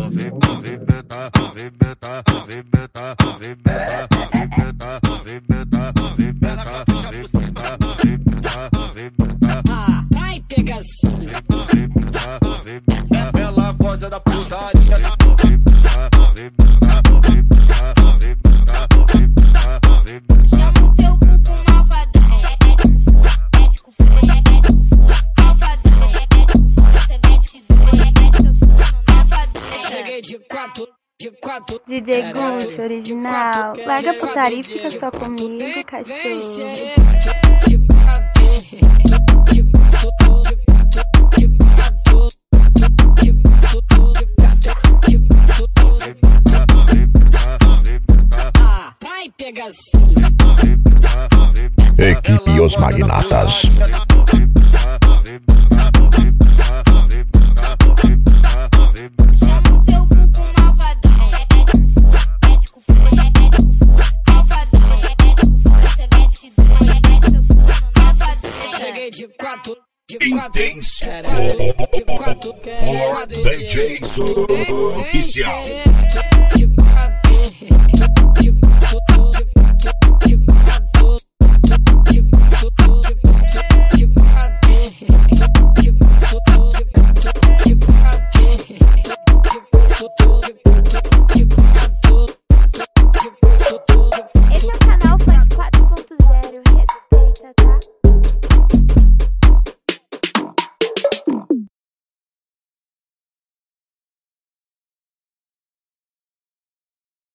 Vai pegação. Ela gosta da putaria. Chama o teu vulgo malvadão. Ético, malvadão. Cheguei de quatro. DJ Gucci original, larga a putaria e fica só comigo, cachorro. Vai pegação. Equipe Os Magnatas. Chama o teu vulgo malvadão. Ético, malvadão. Cheguei de quatro. Intense for DJs Oficial. Esse é o canal Funk